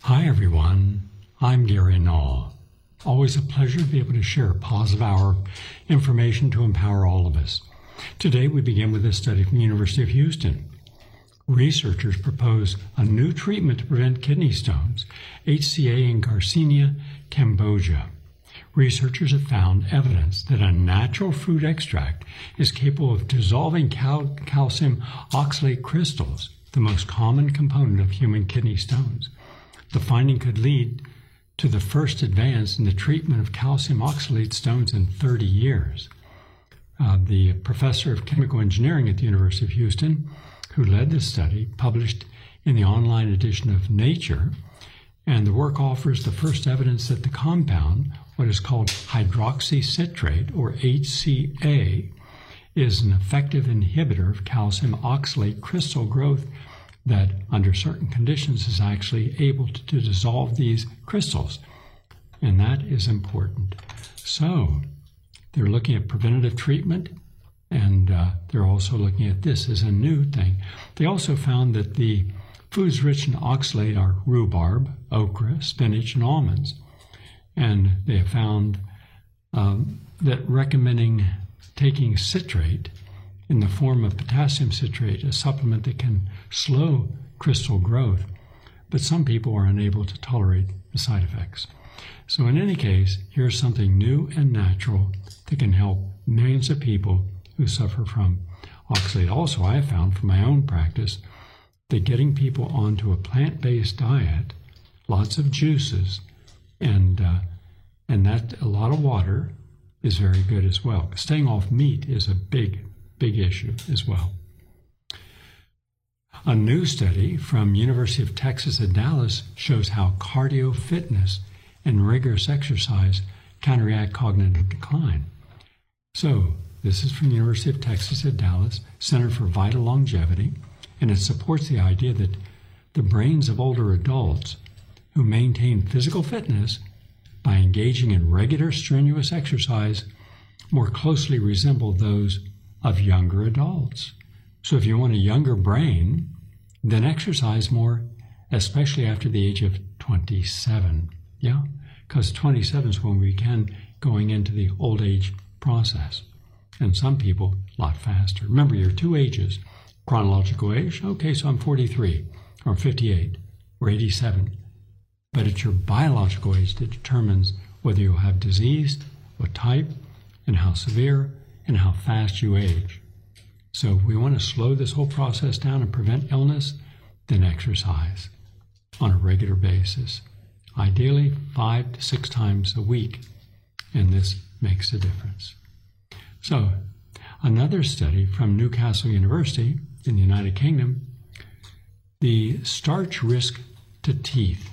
Hi everyone, I'm Gary Null. Always a pleasure to be able to share positive hour information to empower all of us. Today we begin with a study from the University of Houston. Researchers propose a new treatment to prevent kidney stones, HCA in Garcinia, Cambodia. Researchers have found evidence that a natural fruit extract is capable of dissolving calcium oxalate crystals, the most common component of human kidney stones. The finding could lead to the first advance in the treatment of calcium oxalate stones in 30 years. The professor of chemical engineering at the University of Houston, who led this study, published in the online edition of Nature, and the work offers the first evidence that the compound, what is called hydroxycitrate, or HCA, is an effective inhibitor of calcium oxalate crystal growth that, under certain conditions, is actually able to dissolve these crystals. And that is important. So, they're looking at preventative treatment, and they're also looking at this as a new thing. They also found that the foods rich in oxalate are rhubarb, okra, spinach, and almonds. And they have found that recommending taking citrate in the form of potassium citrate, a supplement that can slow crystal growth, but some people are unable to tolerate the side effects. So in any case, here's something new and natural that can help millions of people who suffer from oxalate. Also, I have found from my own practice that getting people onto a plant-based diet, lots of juices, and that a lot of water is very good as well. Staying off meat is a big issue as well. A new study from University of Texas at Dallas shows how cardio fitness and rigorous exercise counteract cognitive decline. So this is from the University of Texas at Dallas, Center for Vital Longevity, and it supports the idea that the brains of older adults who maintain physical fitness by engaging in regular strenuous exercise more closely resemble those of younger adults. So if you want a younger brain, then exercise more, especially after the age of 27. Yeah, because 27 is when we begin going into the old age process. And some people a lot faster. Remember your two ages, chronological age, okay, so I'm 43, or 58, or 87. But it's your biological age that determines whether you'll have disease, what type, and how severe, and how fast you age. So if we want to slow this whole process down and prevent illness, then exercise on a regular basis. Ideally 5 to 6 times a week, and this makes a difference. So another study from Newcastle University in the United Kingdom, the starch risk to teeth.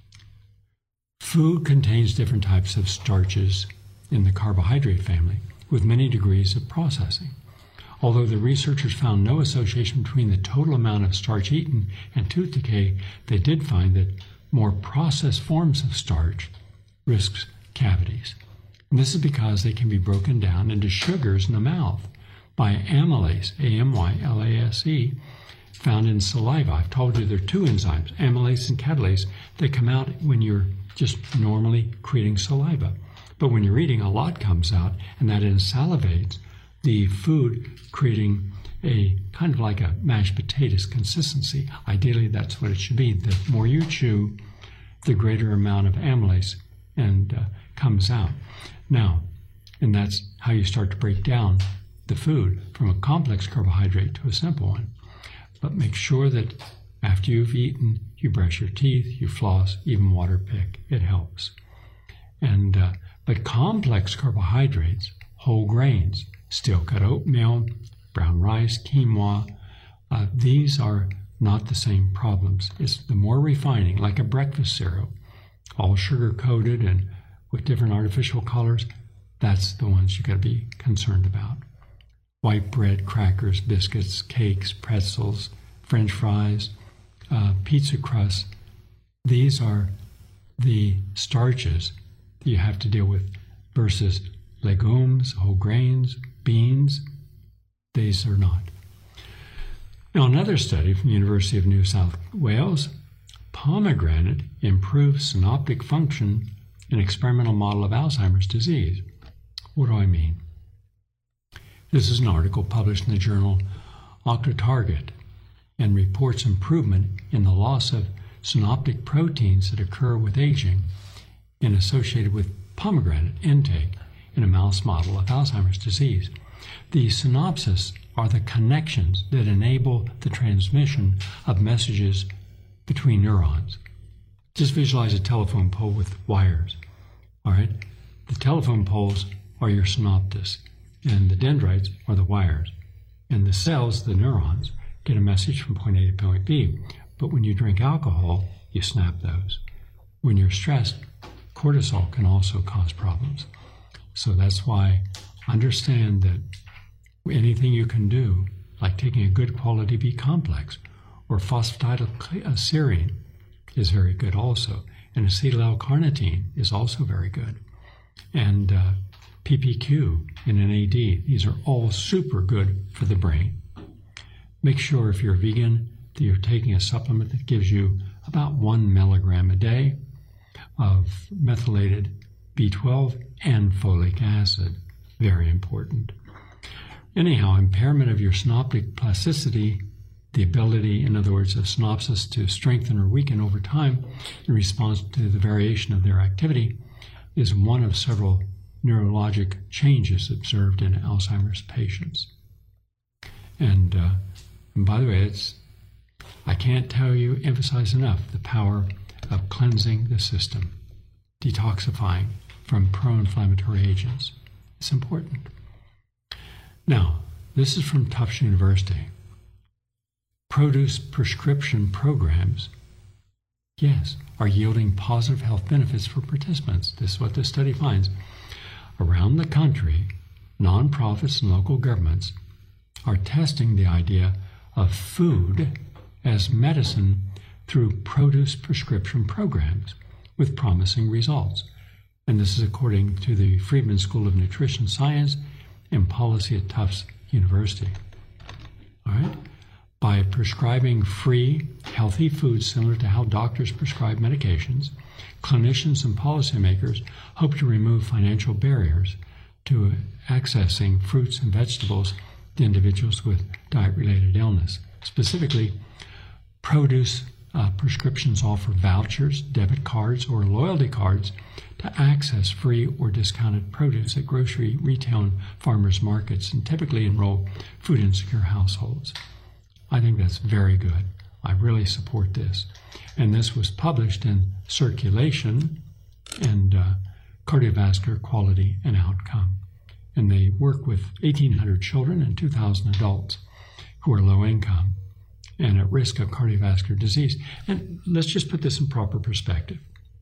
Food contains different types of starches in the carbohydrate family, with many degrees of processing. Although the researchers found no association between the total amount of starch eaten and tooth decay, they did find that more processed forms of starch risks cavities. And this is because they can be broken down into sugars in the mouth by amylase, A-M-Y-L-A-S-E, found in saliva. I've told you there are two enzymes, amylase and catalase, that come out when you're just normally creating saliva. But when you're eating, a lot comes out, and that insalivates the food, creating a kind of like a mashed potatoes consistency. Ideally, that's what it should be. The more you chew, the greater amount of amylase comes out. Now, and that's how you start to break down the food from a complex carbohydrate to a simple one. But make sure that after you've eaten, you brush your teeth, you floss, even water pick. It helps. But complex carbohydrates, whole grains, steel-cut oatmeal, brown rice, quinoa, these are not the same problems. It's the more refining, like a breakfast cereal, all sugar-coated and with different artificial colors, that's the ones you got to be concerned about. White bread, crackers, biscuits, cakes, pretzels, French fries, pizza crust, these are the starches that you have to deal with versus legumes, whole grains, beans. These are not. Now, another study from the University of New South Wales pomegranate improves synaptic function in experimental model of Alzheimer's disease. What do I mean? This is an article published in the journal Oncotarget and reports improvement in the loss of synaptic proteins that occur with aging and associated with pomegranate intake in a mouse model of Alzheimer's disease. The synapses are the connections that enable the transmission of messages between neurons. Just visualize a telephone pole with wires. All right? The telephone poles are your synapses, and the dendrites are the wires. And the cells, the neurons, get a message from point A to point B. But when you drink alcohol, you snap those. When you're stressed, cortisol can also cause problems. So that's why understand that anything you can do, like taking a good quality B complex or phosphatidylserine, is very good also. And acetyl L-carnitine is also very good. And PPQ and NAD, these are all super good for the brain. Make sure if you're a vegan that you're taking a supplement that gives you about 1 milligram a day of methylated B12 and folic acid. Very important. Anyhow, impairment of your synaptic plasticity, the ability, in other words, of synapses to strengthen or weaken over time in response to the variation of their activity, is one of several neurologic changes observed in Alzheimer's patients. And by the way, I can't emphasize enough the power of cleansing the system, detoxifying from pro-inflammatory agents. It's important. Now, this is from Tufts University. Produce prescription programs, yes, are yielding positive health benefits for participants. This is what the study finds. Around the country, nonprofits and local governments are testing the idea of food as medicine through produce prescription programs with promising results. And this is according to the Friedman School of Nutrition Science and Policy at Tufts University. All right? By prescribing free, healthy foods similar to how doctors prescribe medications, clinicians and policymakers hope to remove financial barriers to accessing fruits and vegetables to individuals with diet-related illness. Specifically, produce prescriptions offer vouchers, debit cards, or loyalty cards to access free or discounted produce at grocery, retail, and farmers markets, and typically enroll food-insecure households. I think that's very good. I really support this. And this was published in Circulation and Cardiovascular Quality and Outcome. And they work with 1,800 children and 2,000 adults who are low income and at risk of cardiovascular disease. And let's just put this in proper perspective.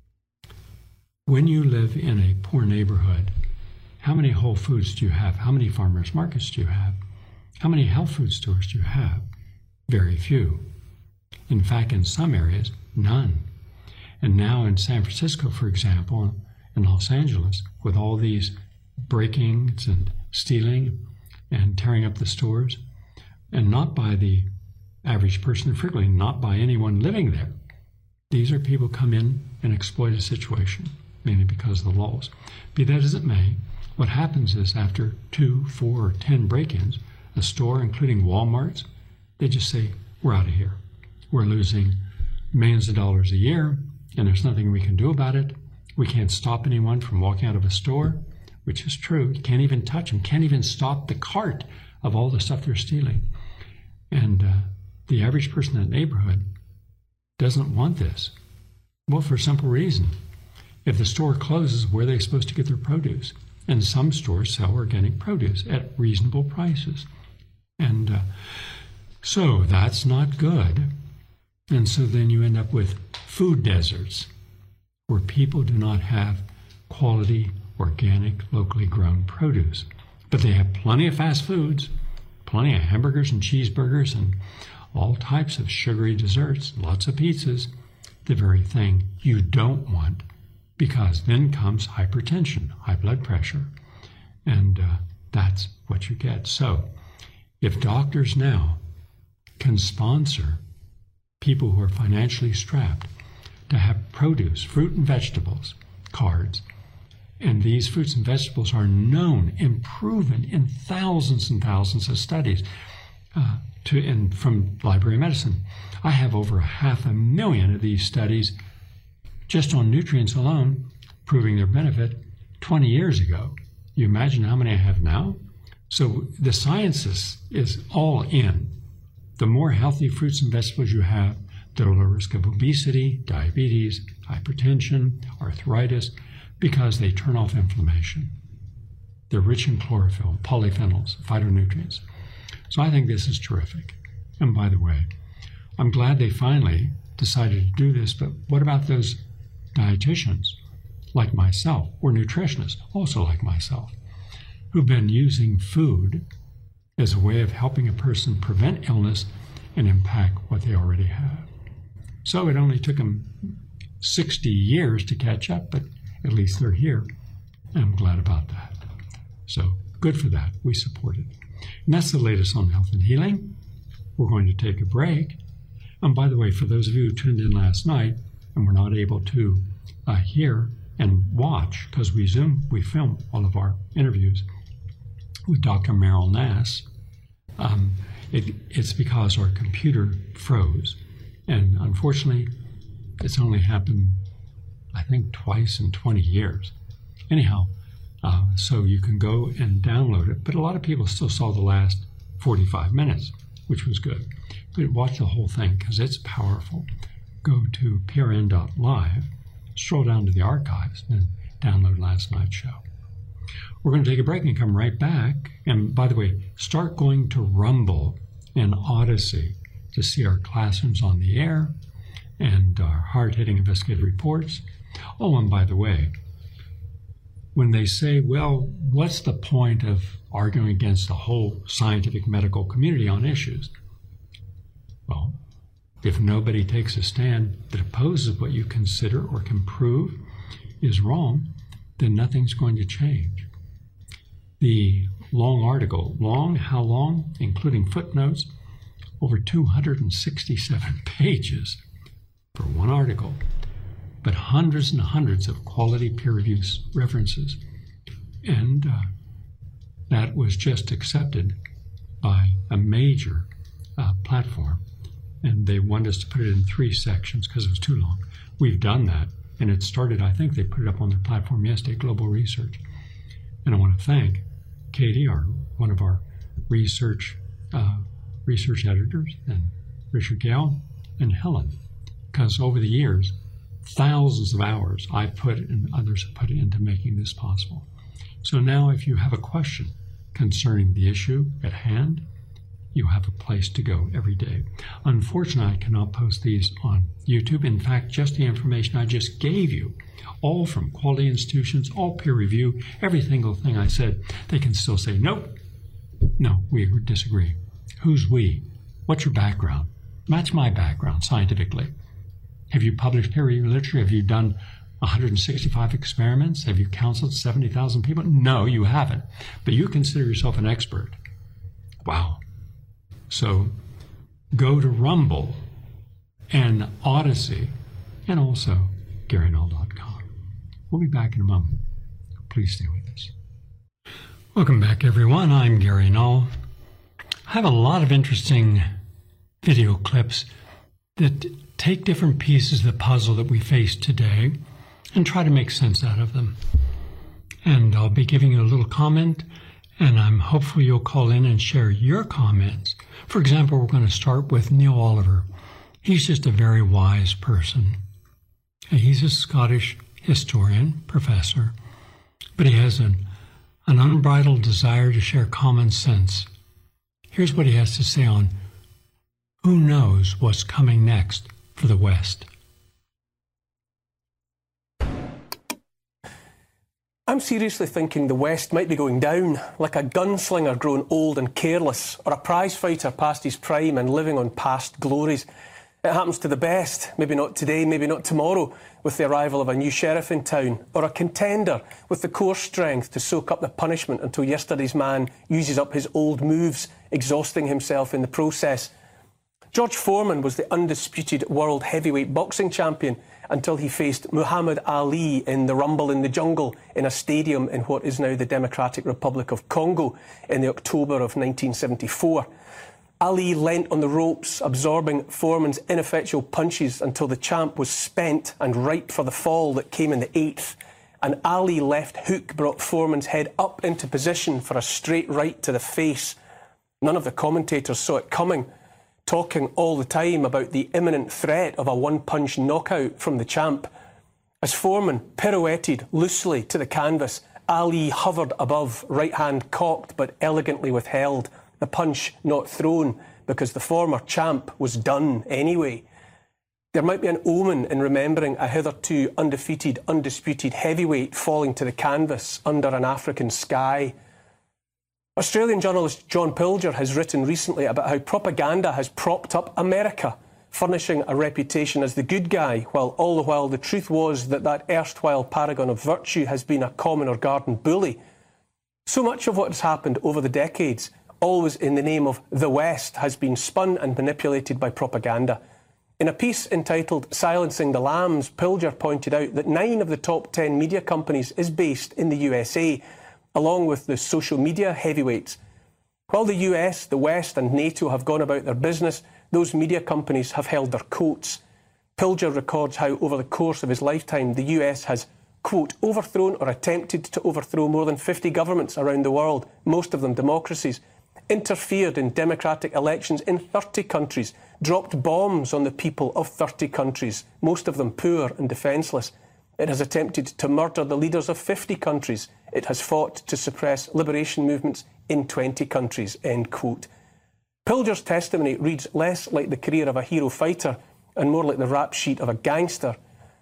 When you live in a poor neighborhood, how many Whole Foods do you have? How many farmers markets do you have? How many health food stores do you have? Very few. In fact, in some areas, none. And now in San Francisco, for example, in Los Angeles, with all these breakings and stealing and tearing up the stores, and not by the average person, frequently not by anyone living there. These are people come in and exploit a situation, mainly because of the laws. Be that as it may, what happens is after 2, 4, or 10 break-ins, a store, including Walmart's, they just say, we're out of here. We're losing millions of dollars a year, and there's nothing we can do about it. We can't stop anyone from walking out of a store, which is true. You can't even touch them, can't even stop the cart of all the stuff they're stealing. And the average person in the neighborhood doesn't want this. Well, for a simple reason. If the store closes, where are they supposed to get their produce? And some stores sell organic produce at reasonable prices. And so that's not good. And so then you end up with food deserts where people do not have quality, organic, locally grown produce. But they have plenty of fast foods, plenty of hamburgers and cheeseburgers and all types of sugary desserts, lots of pizzas, the very thing you don't want, because then comes hypertension, high blood pressure, and that's what you get. So if doctors now can sponsor people who are financially strapped to have produce, fruit and vegetables cards. And these fruits and vegetables are known and proven in thousands and thousands of studies from Library of Medicine. I have over 500,000 of these studies just on nutrients alone, proving their benefit 20 years ago. You imagine how many I have now? So the science is all in. The more healthy fruits and vegetables you have, the lower risk of obesity, diabetes, hypertension, arthritis, because they turn off inflammation. They're rich in chlorophyll, polyphenols, phytonutrients. So I think this is terrific. And by the way, I'm glad they finally decided to do this, but what about those dietitians like myself, or nutritionists also like myself, who've been using food as a way of helping a person prevent illness and impact what they already have? So it only took them 60 years to catch up, but at least they're here, and I'm glad about that. So good for that. We support it. And that's the latest on health and healing. We're going to take a break. And by the way, for those of you who tuned in last night and were not able to hear and watch, because we film all of our interviews with Dr. Meryl Nass, it's because our computer froze. And unfortunately, it's only happened, I think, twice in 20 years. Anyhow, so you can go and download it, but a lot of people still saw the last 45 minutes, which was good. But watch the whole thing, because it's powerful. Go to prn.live, scroll down to the archives, and download last night's show. We're going to take a break and come right back. And by the way, start going to Rumble and Odyssey to see our classrooms on the air and our hard-hitting investigative reports. Oh, and by the way, when they say, well, what's the point of arguing against the whole scientific medical community on issues? Well, if nobody takes a stand that opposes what you consider or can prove is wrong, then nothing's going to change. The long article, how long, including footnotes, over 267 pages for one article, but hundreds and hundreds of quality peer-reviewed references. And that was just accepted by a major platform. And they wanted us to put it in 3 sections because it was too long. We've done that. And it started, I think they put it up on their platform yesterday, Global Research. And I want to thank Katie, one of our research editors, and Richard Gale, and Helen, because over the years, thousands of hours I've put and others have put into making this possible. So now if you have a question concerning the issue at hand, you have a place to go every day. Unfortunately, I cannot post these on YouTube. In fact, just the information I just gave you, all from quality institutions, all peer review, every single thing I said, they can still say, nope, no, we disagree. Who's we? What's your background? Match my background scientifically. Have you published peer-reviewed literature? Have you done 165 experiments? Have you counseled 70,000 people? No, you haven't. But you consider yourself an expert. Wow. So go to Rumble and Odyssey and also GaryNull.com. We'll be back in a moment. Please stay with us. Welcome back, everyone. I'm Gary Null. I have a lot of interesting video clips that take different pieces of the puzzle that we face today and try to make sense out of them. And I'll be giving you a little comment, and I'm hopeful you'll call in and share your comments. For example, we're going to start with Neil Oliver. He's just a very wise person. He's a Scottish historian, professor, but he has an unbridled desire to share common sense. Here's what he has to say on who knows what's coming next for the West. I'm seriously thinking the West might be going down, like a gunslinger grown old and careless, or a prize fighter past his prime and living on past glories. It happens to the best, maybe not today, maybe not tomorrow, with the arrival of a new sheriff in town, or a contender with the core strength to soak up the punishment until yesterday's man uses up his old moves, exhausting himself in the process. George Foreman was the undisputed world heavyweight boxing champion, until he faced Muhammad Ali in the Rumble in the Jungle in a stadium in what is now the Democratic Republic of Congo in the October of 1974. Ali leant on the ropes, absorbing Foreman's ineffectual punches until the champ was spent and ripe for the fall that came in the 8th. An Ali left hook brought Foreman's head up into position for a straight right to the face. None of the commentators saw it coming, talking all the time about the imminent threat of a one-punch knockout from the champ. As Foreman pirouetted loosely to the canvas, Ali hovered above, right hand cocked but elegantly withheld, the punch not thrown because the former champ was done anyway. There might be an omen in remembering a hitherto undefeated, undisputed heavyweight falling to the canvas under an African sky. Australian journalist John Pilger has written recently about how propaganda has propped up America, furnishing a reputation as the good guy, while all the while the truth was that erstwhile paragon of virtue has been a common or garden bully. So much of what has happened over the decades, always in the name of the West, has been spun and manipulated by propaganda. In a piece entitled Silencing the Lambs, Pilger pointed out that 9 of the top 10 media companies is based in the USA, along with the social media heavyweights. While the US, the West and NATO have gone about their business, those media companies have held their coats. Pilger records how over the course of his lifetime the US has, quote, overthrown or attempted to overthrow more than 50 governments around the world, most of them democracies, interfered in democratic elections in 30 countries, dropped bombs on the people of 30 countries, most of them poor and defenceless. It has attempted to murder the leaders of 50 countries. It has fought to suppress liberation movements in 20 countries, end quote. Pilger's testimony reads less like the career of a hero fighter and more like the rap sheet of a gangster.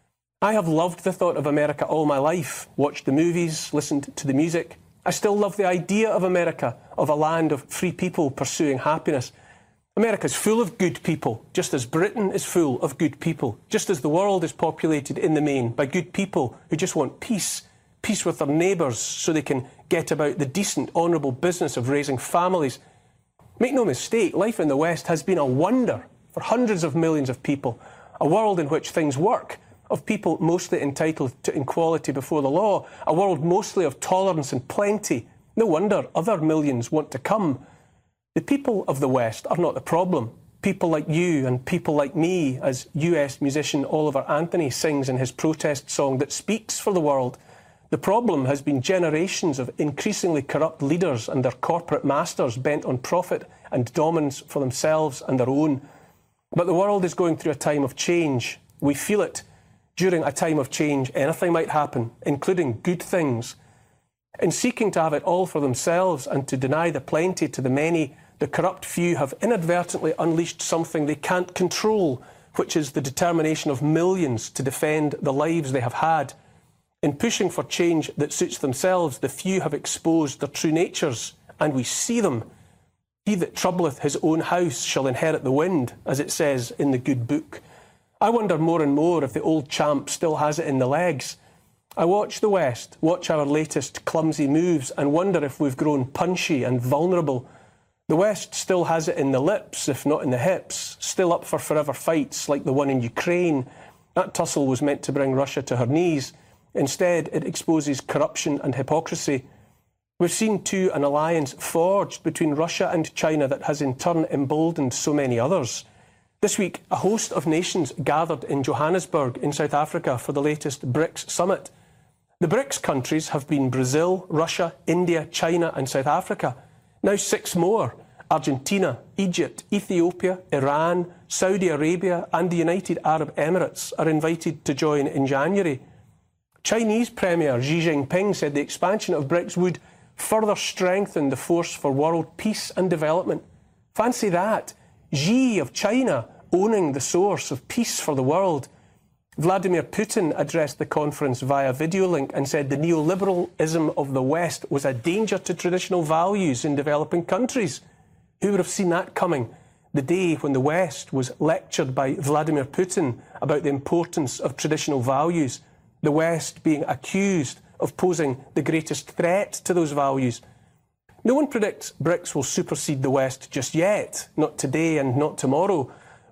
I have loved the thought of America all my life, watched the movies, listened to the music. I still love the idea of America, of a land of free people pursuing happiness. America's full of good people, just as Britain is full of good people, just as the world is populated in the main by good people who just want peace, peace with their neighbours so they can get about the decent, honourable business of raising families. Make no mistake, life in the West has been a wonder for hundreds of millions of people, a world in which things work, of people mostly entitled to equality before the law, a world mostly of tolerance and plenty. No wonder other millions want to come. The people of the West are not the problem. People like you and people like me, as US musician Oliver Anthony sings in his protest song that speaks for the world. The problem has been generations of increasingly corrupt leaders and their corporate masters bent on profit and dominance for themselves and their own. But the world is going through a time of change. We feel it. During a time of change, anything might happen, including good things. In seeking to have it all for themselves and to deny the plenty to the many, the corrupt few have inadvertently unleashed something they can't control, which is the determination of millions to defend the lives they have had. In pushing for change that suits themselves, the few have exposed their true natures, and we see them. He that troubleth his own house shall inherit the wind, as it says in the good book. I wonder more and more if the old champ still has it in the legs. I watch the West, watch our latest clumsy moves, and wonder if we've grown punchy and vulnerable. The West still has it in the lips, if not in the hips, still up for forever fights like the one in Ukraine. That tussle was meant to bring Russia to her knees. Instead, it exposes corruption and hypocrisy. We've seen, too, an alliance forged between Russia and China that has in turn emboldened so many others. This week, a host of nations gathered in Johannesburg in South Africa for the latest BRICS summit. The BRICS countries have been Brazil, Russia, India, China and South Africa. Now 6 more, Argentina, Egypt, Ethiopia, Iran, Saudi Arabia and the United Arab Emirates are invited to join in January. Chinese Premier Xi Jinping said the expansion of BRICS would further strengthen the force for world peace and development. Fancy that, Xi of China owning the source of peace for the world. Vladimir Putin addressed the conference via video link and said the neoliberalism of the West was a danger to traditional values in developing countries. Who would have seen that coming? The day when the West was lectured by Vladimir Putin about the importance of traditional values, the West being accused of posing the greatest threat to those values. No one predicts BRICS will supersede the West just yet, not today and not tomorrow.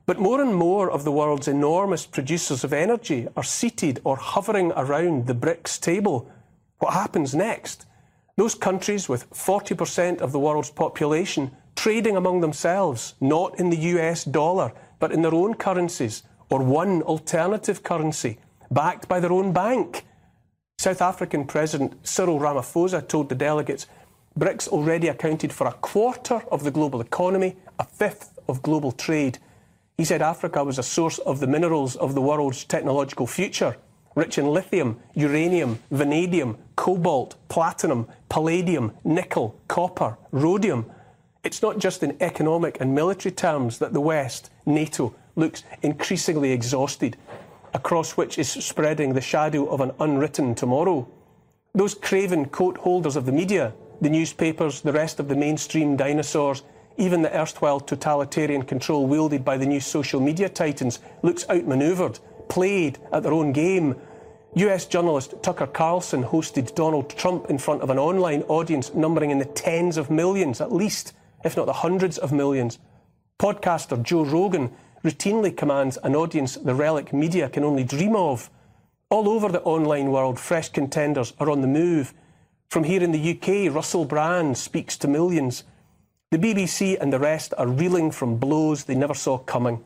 But more and more of the world's enormous producers of energy are seated or hovering around the BRICS table. What happens next? Those countries with 40% of the world's population trading among themselves, not in the US dollar, but in their own currencies, or one alternative currency, backed by their own bank. South African President Cyril Ramaphosa told the delegates BRICS already accounted for a quarter of the global economy, a fifth of global trade. He said Africa was a source of the minerals of the world's technological future, rich in lithium, uranium, vanadium, cobalt, platinum, palladium, nickel, copper, rhodium. It's not just in economic and military terms that the West, NATO, looks increasingly exhausted, across which is spreading the shadow of an unwritten tomorrow. Those craven coat holders of the media, the newspapers, the rest of the mainstream dinosaurs, even the erstwhile totalitarian control wielded by the new social media titans, looks outmanoeuvred, played at their own game. US journalist Tucker Carlson hosted Donald Trump in front of an online audience numbering in the tens of millions, at least, if not the hundreds of millions. Podcaster Joe Rogan routinely commands an audience the relic media can only dream of. All over the online world, fresh contenders are on the move. From here in the UK, Russell Brand speaks to millions. The BBC and the rest are reeling from blows they never saw coming.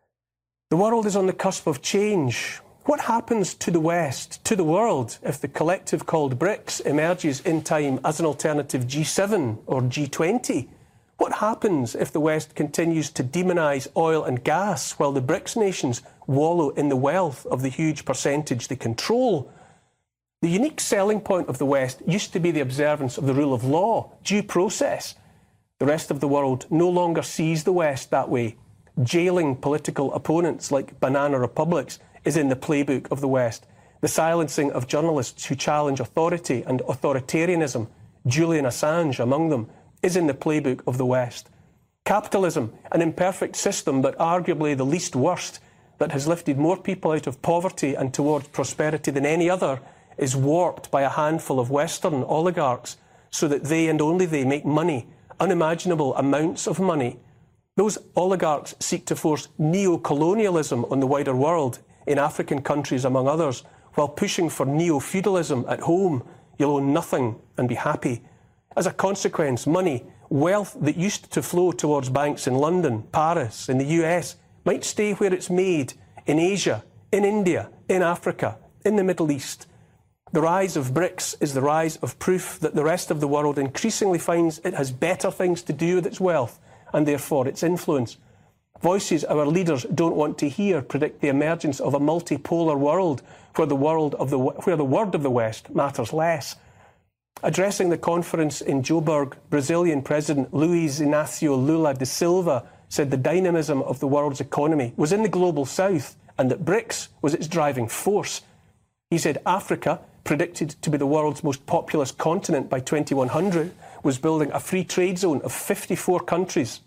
The world is on the cusp of change. What happens to the West, to the world, if the collective called BRICS emerges in time as an alternative G7 or G20? What happens if the West continues to demonise oil and gas while the BRICS nations wallow in the wealth of the huge percentage they control? The unique selling point of the West used to be the observance of the rule of law, due process. The rest of the world no longer sees the West that way. Jailing political opponents like banana republics is in the playbook of the West. The silencing of journalists who challenge authority and authoritarianism, Julian Assange among them, is in the playbook of the West. Capitalism, an imperfect system but arguably the least worst, that has lifted more people out of poverty and towards prosperity than any other, is warped by a handful of Western oligarchs so that they and only they make money, unimaginable amounts of money. Those oligarchs seek to force neo-colonialism on the wider world, in African countries among others, while pushing for neo-feudalism at home. You'll own nothing and be happy. As a consequence, money, wealth that used to flow towards banks in London, Paris, in the US, might stay where it's made, in Asia, in India, in Africa, in the Middle East. The rise of BRICS is the rise of proof that the rest of the world increasingly finds it has better things to do with its wealth and therefore its influence. Voices our leaders don't want to hear predict the emergence of a multipolar world where the word of the West matters less. Addressing the conference in Joburg, Brazilian President Luiz Inácio Lula da Silva said the dynamism of the world's economy was in the global south and that BRICS was its driving force. He said Africa, predicted to be the world's most populous continent by 2100, was building a free trade zone of 54 countries.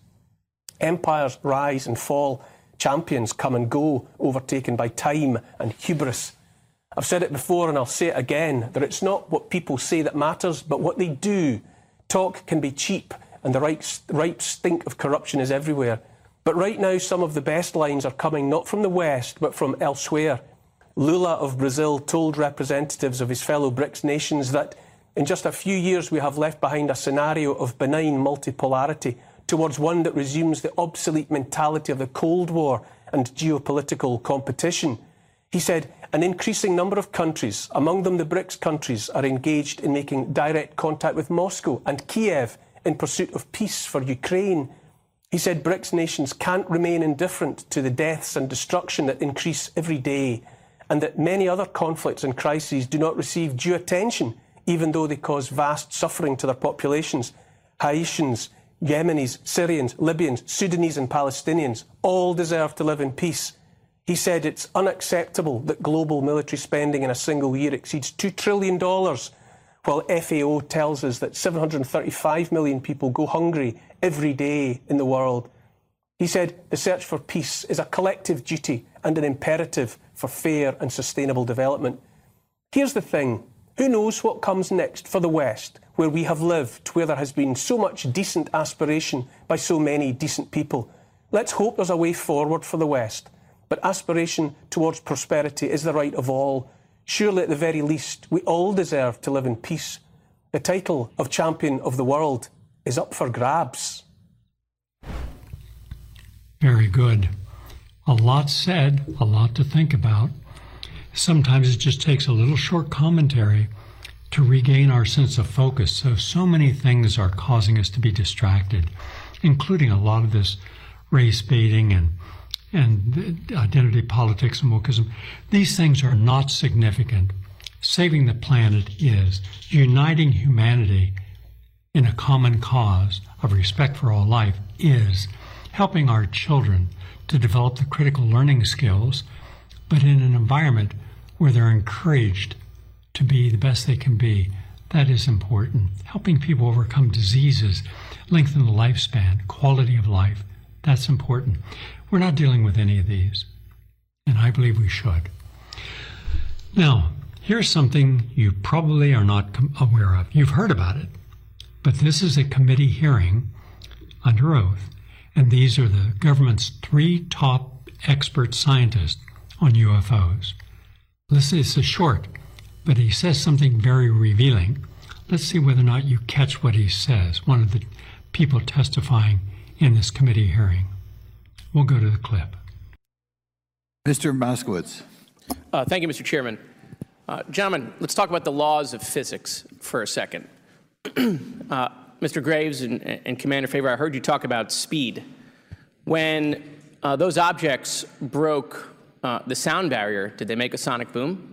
Empires rise and fall, champions come and go, overtaken by time and hubris. I've said it before and I'll say it again, that it's not what people say that matters, but what they do. Talk can be cheap and the ripe stink of corruption is everywhere. But right now some of the best lines are coming not from the West, but from elsewhere. Lula of Brazil told representatives of his fellow BRICS nations that in just a few years we have left behind a scenario of benign multipolarity towards one that resumes the obsolete mentality of the Cold War and geopolitical competition. He said an increasing number of countries, among them the BRICS countries, are engaged in making direct contact with Moscow and Kiev in pursuit of peace for Ukraine. He said BRICS nations can't remain indifferent to the deaths and destruction that increase every day, and that many other conflicts and crises do not receive due attention, even though they cause vast suffering to their populations. Haitians, Yemenis, Syrians, Libyans, Sudanese and Palestinians all deserve to live in peace. He said it's unacceptable that global military spending in a single year exceeds $2 trillion, while FAO tells us that 735 million people go hungry every day in the world. He said the search for peace is a collective duty and an imperative for fair and sustainable development. Here's the thing. Who knows what comes next for the West, where we have lived, where there has been so much decent aspiration by so many decent people? Let's hope there's a way forward for the West, but aspiration towards prosperity is the right of all. Surely, at the very least, we all deserve to live in peace. The title of champion of the world is up for grabs. Very good. A lot said, a lot to think about. Sometimes it just takes a little short commentary to regain our sense of focus. So many things are causing us to be distracted, including a lot of this race baiting and identity politics and wokeism. These things are not significant. Saving the planet is. Uniting humanity in a common cause of respect for all life is. Helping our children to develop the critical learning skills, but in an environment where they're encouraged to be the best they can be. That is important. Helping people overcome diseases, lengthen the lifespan, quality of life. That's important. We're not dealing with any of these, and I believe we should. Now, here's something you probably are not aware of. You've heard about it, but this is a committee hearing under oath, and these are the government's 3 top expert scientists on UFOs. This is short, but he says something very revealing. Let's see whether or not you catch what he says, one of the people testifying in this committee hearing. We'll go to the clip. Mr. Moskowitz. Thank you, Mr. Chairman. Gentlemen, let's talk about the laws of physics for a second. Mr. Graves and Commander Faber, I heard you talk about speed. When those objects broke the sound barrier, did they make a sonic boom?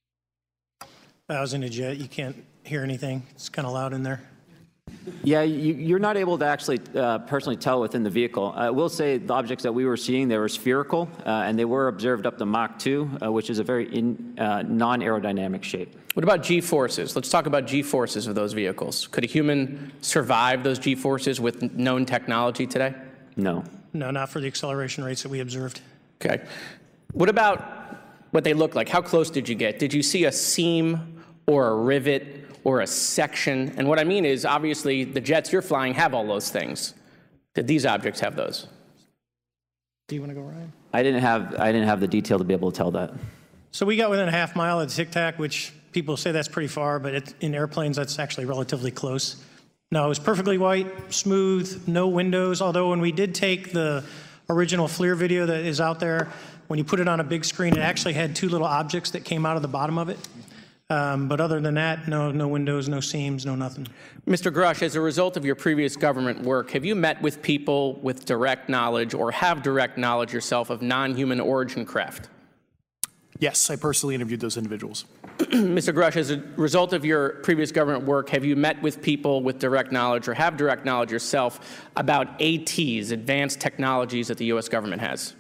I was in a jet. You can't hear anything. It's kind of loud in there. Yeah, you're not able to actually personally tell within the vehicle. I will say the objects that we were seeing, they were spherical, and they were observed up to Mach 2, which is a very non-aerodynamic shape. What about G-forces? Let's talk about G-forces of those vehicles. Could a human survive those G-forces with known technology today? No. No, not for the acceleration rates that we observed. Okay. What about what they look like? How close did you get? Did you see a seam or a rivet or a section? And what I mean is, obviously, the jets you're flying have all those things. Did these objects have those? Do you want to go, Ryan? I didn't have the detail to be able to tell that. So we got within a half mile at Tic Tac, which people say that's pretty far, but in airplanes, that's actually relatively close. No, it was perfectly white, smooth, no windows, although when we did take the original FLIR video that is out there, when you put it on a big screen, it actually had 2 little objects that came out of the bottom of it. But other than that, no windows, no seams, no nothing. Mr. Grush, as a result of your previous government work, have you met with people with direct knowledge or have direct knowledge yourself of non-human origin craft? Yes, I personally interviewed those individuals. Mr. Grush, as a result of your previous government work, have you met with people with direct knowledge or have direct knowledge yourself about ATs, advanced technologies that the U.S. government has?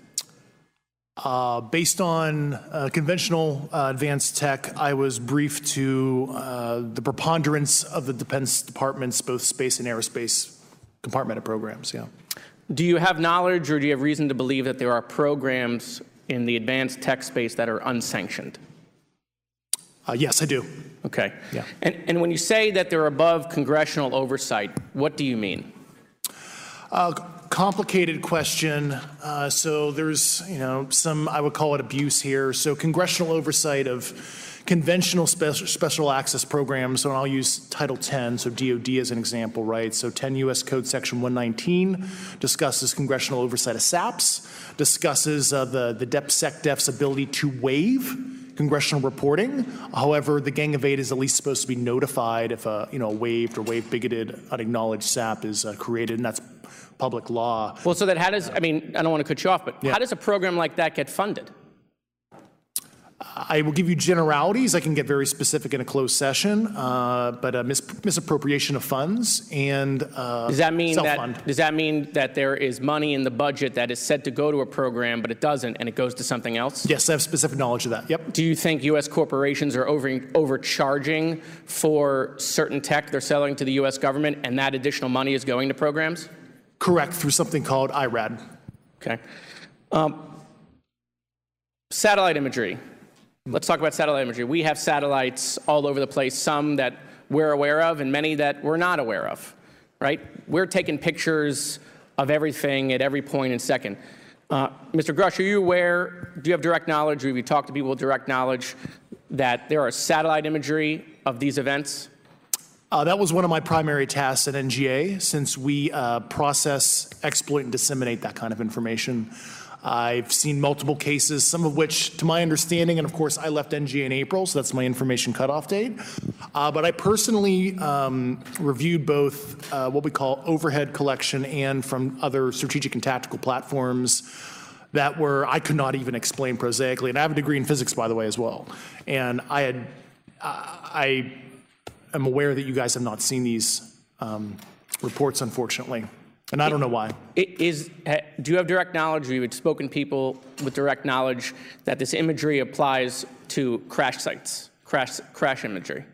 Based on conventional advanced tech, I was briefed to the preponderance of the Defense Department's both space and aerospace compartmented programs, yeah. Do you have knowledge or do you have reason to believe that there are programs in the advanced tech space that are unsanctioned? Yes, I do. Okay. Yeah. And when you say that they're above congressional oversight, what do you mean? Complicated question. So there's, some, I would call it abuse here. So congressional oversight of conventional special access programs, and I'll use Title 10, so DOD as an example, right? So 10 U.S. Code Section 119 discusses congressional oversight of SAPs, discusses the DepSecDef's ability to waive congressional reporting. However, the Gang of Eight is at least supposed to be notified if a waived or waive bigoted unacknowledged SAP is created, and that's public law. Well, so that how does, I don't want to cut you off, but how does a program like that get funded? I will give you generalities. I can get very specific in a closed session, but misappropriation of funds and does that mean self-fund. Does that mean that there is money in the budget that is said to go to a program, but it doesn't, and it goes to something else? Yes, I have specific knowledge of that. Yep. Do you think U.S. corporations are overcharging for certain tech they're selling to the U.S. government, and that additional money is going to programs? Correct, through something called IRAD. Okay. Satellite imagery. Let's talk about satellite imagery. We have satellites all over the place, some that we're aware of and many that we're not aware of, right? We're taking pictures of everything at every point and second. Mr. Grush, are you aware, do you have direct knowledge, or have you talked to people with direct knowledge, that there are satellite imagery of these events? That was one of my primary tasks at NGA, since we process, exploit, and disseminate that kind of information. I've seen multiple cases, some of which, to my understanding, and of course I left NGA in April, so that's my information cutoff date, but I personally reviewed both what we call overhead collection and from other strategic and tactical platforms that I could not even explain prosaically. And I have a degree in physics, by the way, as well. And I am aware that you guys have not seen these reports, unfortunately. And I don't know why. Do you have direct knowledge, or you had spoken to people with direct knowledge, that this imagery applies to crash sites, crash imagery?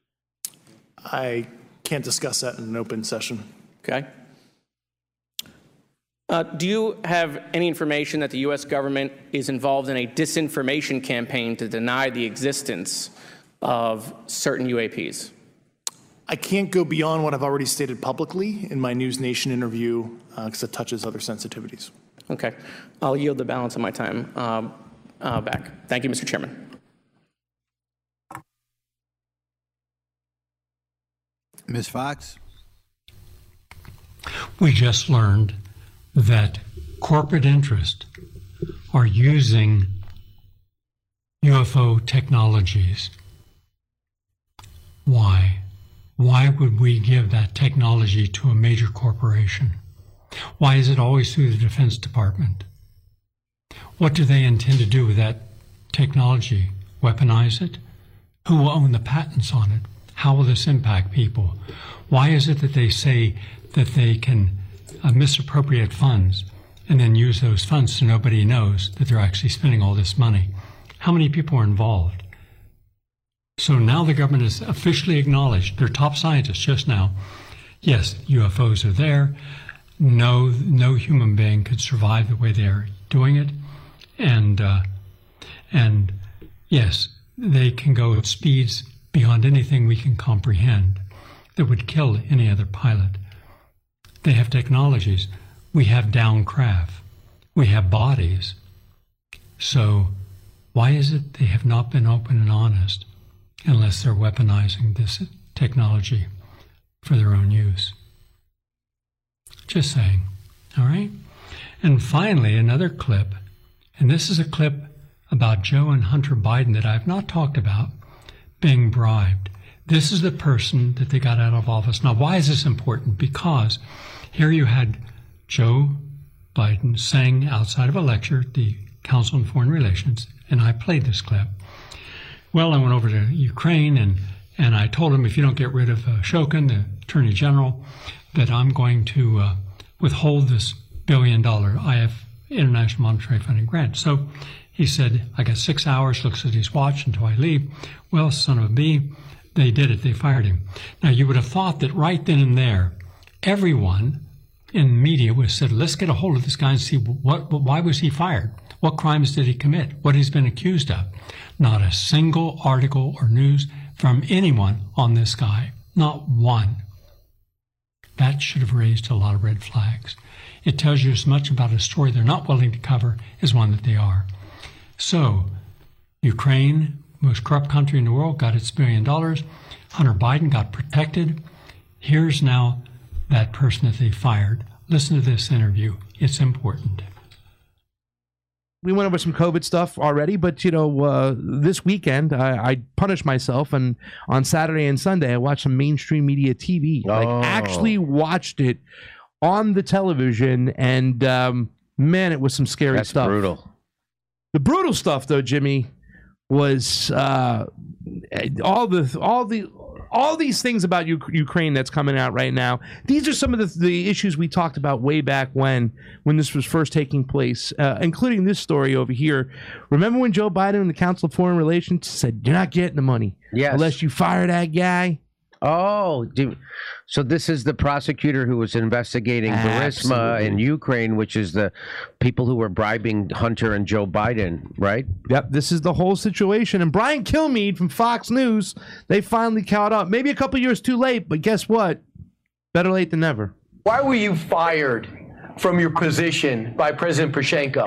I can't discuss that in an open session. Okay. Do you have any information that the U.S. government is involved in a disinformation campaign to deny the existence of certain UAPs? I can't go beyond what I've already stated publicly in my News Nation interview because it touches other sensitivities. Okay. I'll yield the balance of my time back. Thank you, Mr. Chairman. Ms. Fox? We just learned that corporate interests are using UFO technologies. Why? Why would we give that technology to a major corporation? Why is it always through the Defense Department? What do they intend to do with that technology? Weaponize it? Who will own the patents on it? How will this impact people? Why is it that they say that they can misappropriate funds and then use those funds so nobody knows that they're actually spending all this money? How many people are involved? So now the government has officially acknowledged, their top scientists just now, yes, UFOs are there. No human being could survive the way they're doing it. And yes, they can go at speeds beyond anything we can comprehend that would kill any other pilot. They have technologies. We have down craft. We have bodies. So why is it they have not been open and honest unless they're weaponizing this technology for their own use? Just saying. All right? And finally, another clip. And this is a clip about Joe and Hunter Biden that I've not talked about being bribed. This is the person that they got out of office. Now, why is this important? Because here you had Joe Biden saying outside of a lecture at the Council on Foreign Relations, and I played this clip. Well, I went over to Ukraine, and I told him, if you don't get rid of Shokin, the Attorney General, that I'm going to withhold this $1 billion International Monetary Fund grant. So he said, I got 6 hours, looks at his watch until I leave. Well, son of a bee, they did it. They fired him. Now, you would have thought that right then and there, everyone in the media would have said, let's get a hold of this guy and see why was he fired? What crimes did he commit? What he's been accused of? Not a single article or news from anyone on this guy. Not one. That should have raised a lot of red flags. It tells you as much about a story they're not willing to cover as one that they are. So, Ukraine, most corrupt country in the world, got its $1 billion. Hunter Biden got protected. Here's now that person that they fired. Listen to this interview. It's important. We went over some COVID stuff already, but, this weekend, I punished myself, and on Saturday and Sunday, I watched some mainstream media TV. Actually watched it on the television, and, man, it was some scary stuff. That's brutal. The brutal stuff, though, Jimmy, was all these things about Ukraine that's coming out right now. These are some of the issues we talked about way back when this was first taking place, including this story over here. Remember when Joe Biden and the Council of Foreign Relations said, you're not getting the money unless you fire that guy? Oh, so this is the prosecutor who was investigating Burisma in Ukraine, which is the people who were bribing Hunter and Joe Biden, right? Yep, this is the whole situation. And Brian Kilmeade from Fox News, they finally caught up. Maybe a couple years too late, but guess what? Better late than never. Why were you fired? from your position by President Poroshenko?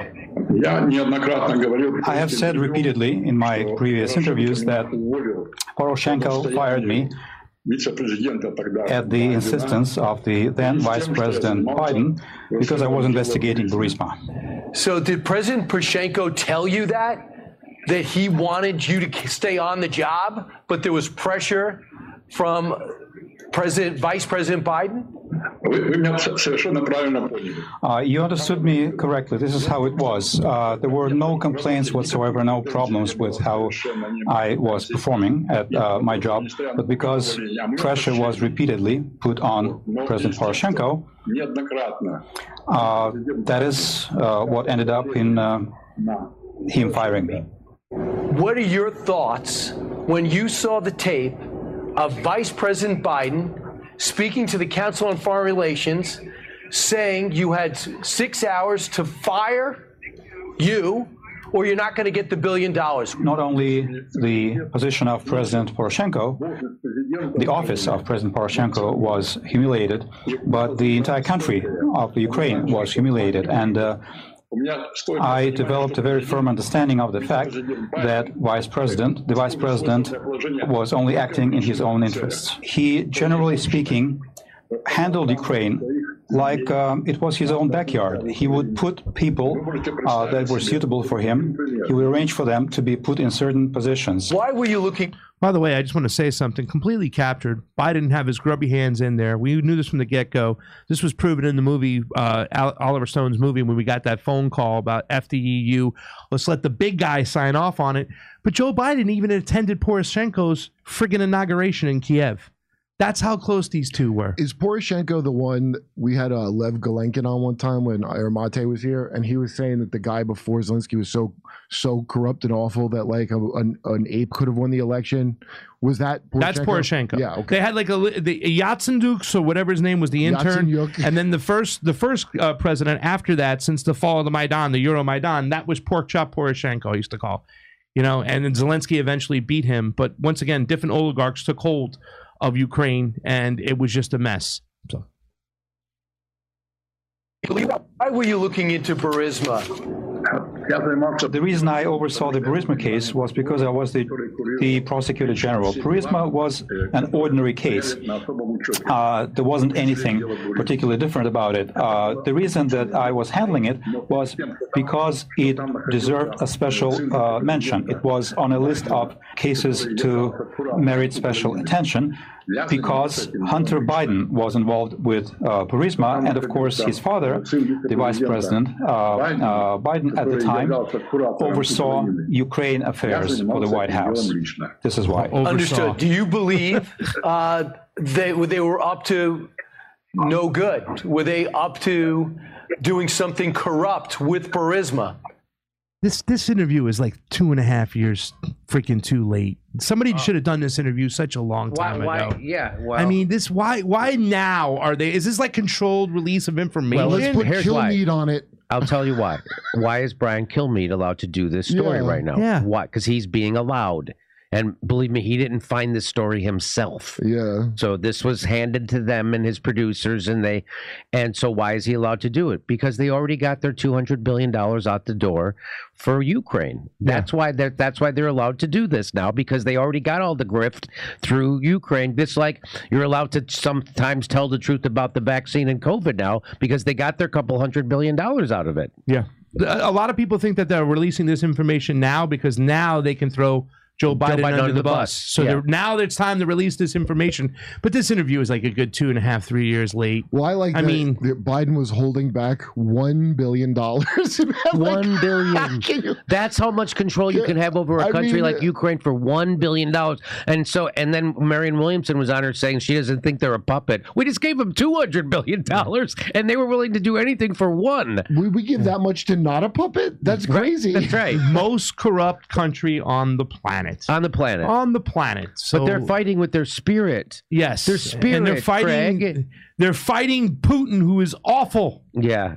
I have said repeatedly in my previous interviews that Poroshenko fired me at the insistence of the then Vice President Biden because I was investigating Burisma. So did President Poroshenko tell you that he wanted you to stay on the job, but there was pressure from Vice President Biden? You understood me correctly. This is how it was. There were no complaints whatsoever, no problems with how I was performing at my job. But because pressure was repeatedly put on President Poroshenko, that is what ended up in him firing me. What are your thoughts when you saw the tape of Vice President Biden speaking to the Council on Foreign Relations, saying you had 6 hours to fire you or you're not going to get the $1 billion? Not only the position of President Poroshenko, the office of President Poroshenko was humiliated, but the entire country of Ukraine was humiliated. And I developed a very firm understanding of the fact that the Vice President was only acting in his own interests. He, generally speaking, handled Ukraine like it was his own backyard. He would put people that were suitable for him, he would arrange for them to be put in certain positions. Why were you looking? By the way, I just want to say something. Completely captured. Biden didn't have his grubby hands in there. We knew this from the get-go. This was proven in the movie, Oliver Stone's movie, when we got that phone call about FDEU. Let's let the big guy sign off on it. But Joe Biden even attended Poroshenko's friggin' inauguration in Kiev. That's how close these two were. Is Poroshenko the one we had Lev Galenkin on one time when Armate was here, and he was saying that the guy before Zelensky was so corrupt and awful that like an ape could have won the election? Was that Poroshenko? That's Poroshenko. Yeah, okay. They had like the Yatsenjuk, so whatever his name was, the intern, and then the first president after that, since the fall of the Maidan, the Euromaidan, that was Pork Chop Poroshenko, I used to call. And then Zelensky eventually beat him, but once again, different oligarchs took hold of Ukraine, and it was just a mess. So, why were you looking into Burisma? The reason I oversaw the Burisma case was because I was the prosecutor general. Burisma was an ordinary case. There wasn't anything particularly different about it. The reason that I was handling it was because it deserved a special mention. It was on a list of cases to merit special attention because Hunter Biden was involved with Burisma, and of course his father, the Vice President Biden at the time, oversaw Ukraine affairs for the White House. This is why. Understood. Do you believe they were up to no good? Were they up to doing something corrupt with Burisma? This interview is like 2.5 years freaking too late. Somebody should have done this interview such a long time ago. Yeah, well, I mean, why now are they? Is this like controlled release of information? Well, let's put Kilmeade on it. I'll tell you why. Why is Brian Kilmeade allowed to do this story right now? Yeah. Why? Because he's being allowed. And believe me, he didn't find this story himself. Yeah. So this was handed to them and his producers, and so why is he allowed to do it? Because they already got their $200 billion out the door for Ukraine. That's why they're allowed to do this now, because they already got all the grift through Ukraine. It's like you're allowed to sometimes tell the truth about the vaccine and COVID now because they got their $200 billion out of it. Yeah. A lot of people think that they're releasing this information now because now they can throw Joe Biden under the bus. So now it's time to release this information. But this interview is like a good 2.5, 3 years late. Well, I mean, Biden was holding back $1 billion. $1 billion. That's how much control you can have over a country like Ukraine for $1 billion. And then Marianne Williamson was on her saying she doesn't think they're a puppet. We just gave them $200 billion, and they were willing to do anything for one. We give that much to not a puppet? That's crazy. That's right. Most corrupt country on the planet. On the planet. On the planet. So, but they're fighting with their spirit. Yes. Their spirit, and they're fighting. Craig. They're fighting Putin, who is awful. Yeah.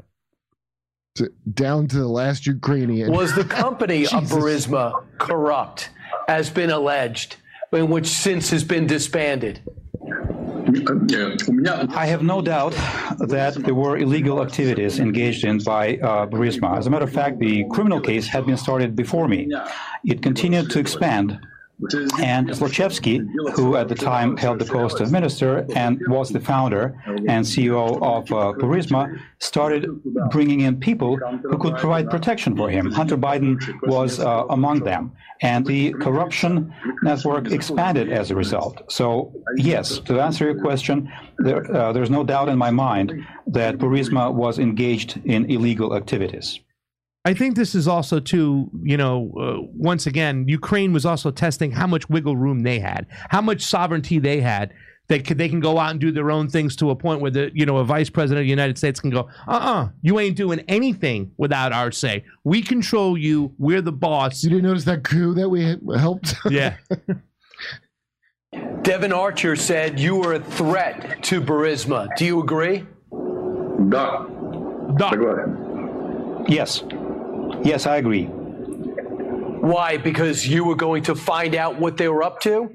Down to the last Ukrainian. Was the company of Burisma corrupt, as been alleged, which since has been disbanded? I have no doubt that there were illegal activities engaged in by Burisma. As a matter of fact, the criminal case had been started before me. It continued to expand. And Zlochevsky, who at the time held the post of minister and was the founder and CEO of Burisma, started bringing in people who could provide protection for him. Hunter Biden was among them. And the corruption network expanded as a result. So, yes, to answer your question, there's no doubt in my mind that Burisma was engaged in illegal activities. I think this is also, too, once again, Ukraine was also testing how much wiggle room they had, how much sovereignty they had. They can go out and do their own things to a point where a vice president of the United States can go, you ain't doing anything without our say. We control you. We're the boss. You didn't notice that coup that we helped? Yeah. Devin Archer said you were a threat to Burisma. Do you agree? Yes. Yes, I agree. Why? Because you were going to find out what they were up to?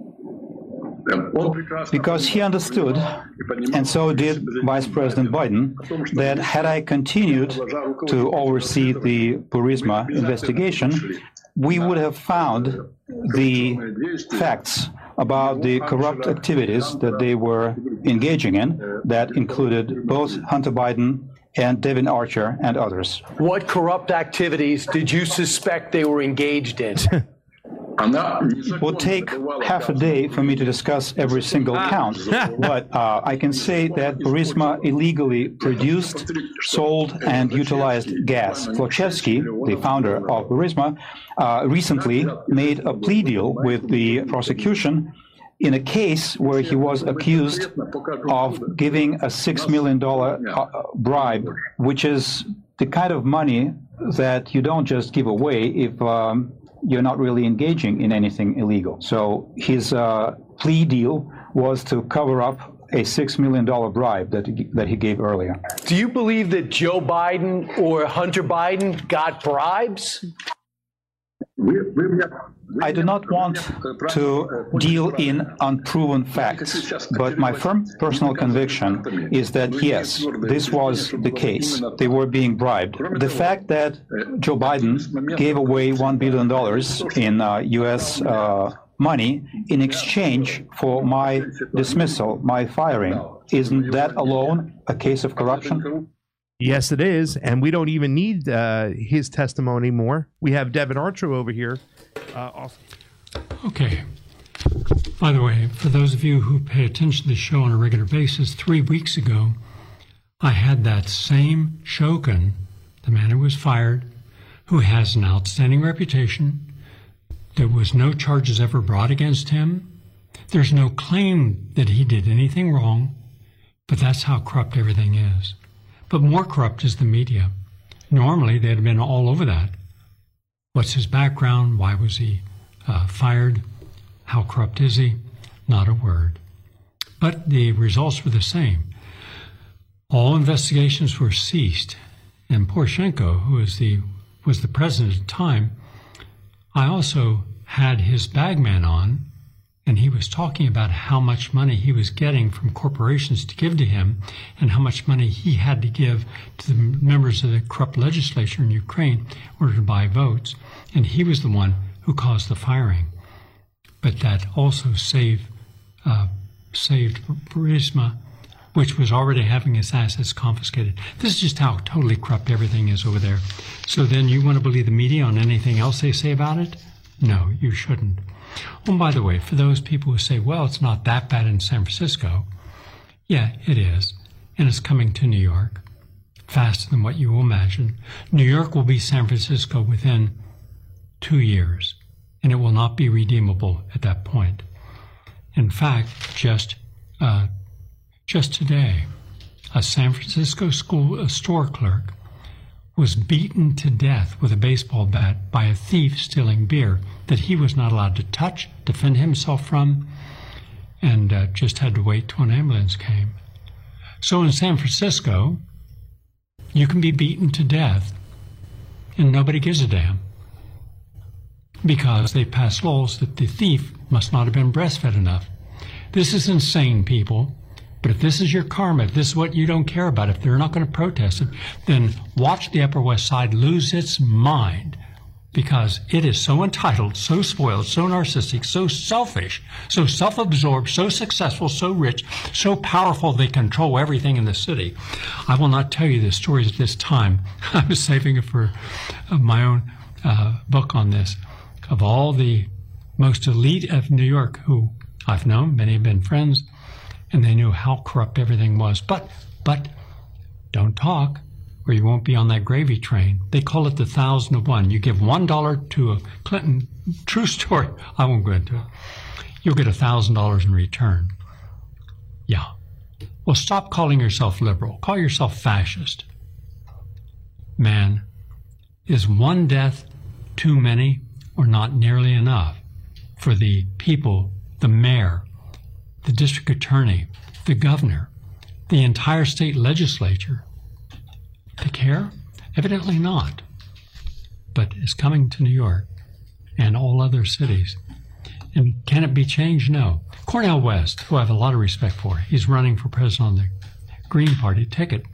Because he understood, and so did Vice President Biden, that had I continued to oversee the Burisma investigation, we would have found the facts about the corrupt activities that they were engaging in that included both Hunter Biden and Devin Archer and others. What corrupt activities did you suspect they were engaged in? It would take half a day for me to discuss every single count, but I can say that Burisma illegally produced, sold, and utilized gas. Zlochevsky, the founder of Burisma, recently made a plea deal with the prosecution in a case where he was accused of giving a $6 million bribe, which is the kind of money that you don't just give away if you're not really engaging in anything illegal. So his plea deal was to cover up a $6 million bribe that he gave earlier. Do you believe that Joe Biden or Hunter Biden got bribes? I do not want to deal in unproven facts, but my firm personal conviction is that, yes, this was the case. They were being bribed. The fact that Joe Biden gave away $1 billion in U.S. money in exchange for my dismissal, my firing, isn't that alone a case of corruption? Yes, it is, and we don't even need his testimony more. We have Devin Archer over here. Okay. By the way, for those of you who pay attention to the show on a regular basis, 3 weeks ago, I had that same Shokin, the man who was fired, who has an outstanding reputation. There was no charges ever brought against him. There's no claim that he did anything wrong, but that's how corrupt everything is. But more corrupt is the media. Normally, they'd have been all over that. What's his background? Why was he fired? How corrupt is he? Not a word. But the results were the same. All investigations were ceased. And Poroshenko, who was the president at the time, I also had his bagman on, and he was talking about how much money he was getting from corporations to give to him and how much money he had to give to the members of the corrupt legislature in Ukraine in order to buy votes. And he was the one who caused the firing. But that also saved Burisma, which was already having its assets confiscated. This is just how totally corrupt everything is over there. So then you want to believe the media on anything else they say about it? No, you shouldn't. Oh, and by the way, for those people who say, well, it's not that bad in San Francisco, yeah, it is. And it's coming to New York faster than what you will imagine. New York will be San Francisco within 2 years, and it will not be redeemable at that point. In fact, just today, a San Francisco store clerk was beaten to death with a baseball bat by a thief stealing beer that he was not allowed to touch, defend himself from, and just had to wait till an ambulance came. So in San Francisco, you can be beaten to death and nobody gives a damn because they pass laws that the thief must not have been breastfed enough. This is insane, people. But if this is your karma, if this is what you don't care about, if they're not going to protest it, then watch the Upper West Side lose its mind, because it is so entitled, so spoiled, so narcissistic, so selfish, so self-absorbed, so successful, so rich, so powerful they control everything in the city. I will not tell you the stories at this time. I was saving it for my own book on this, of all the most elite of New York who I've known. Many have been friends, and they knew how corrupt everything was. But don't talk, or you won't be on that gravy train. They call it the 1,000 to 1. You give $1 to a Clinton, true story, I won't go into it. You'll get $1,000 in return. Yeah. Well, stop calling yourself liberal. Call yourself fascist. Man, is one death too many or not nearly enough for the people, the mayor, the district attorney, the governor, the entire state legislature, to care? Evidently not. But it's coming to New York and all other cities. And can it be changed? No. Cornel West, who I have a lot of respect for, he's running for president on the Green Party ticket.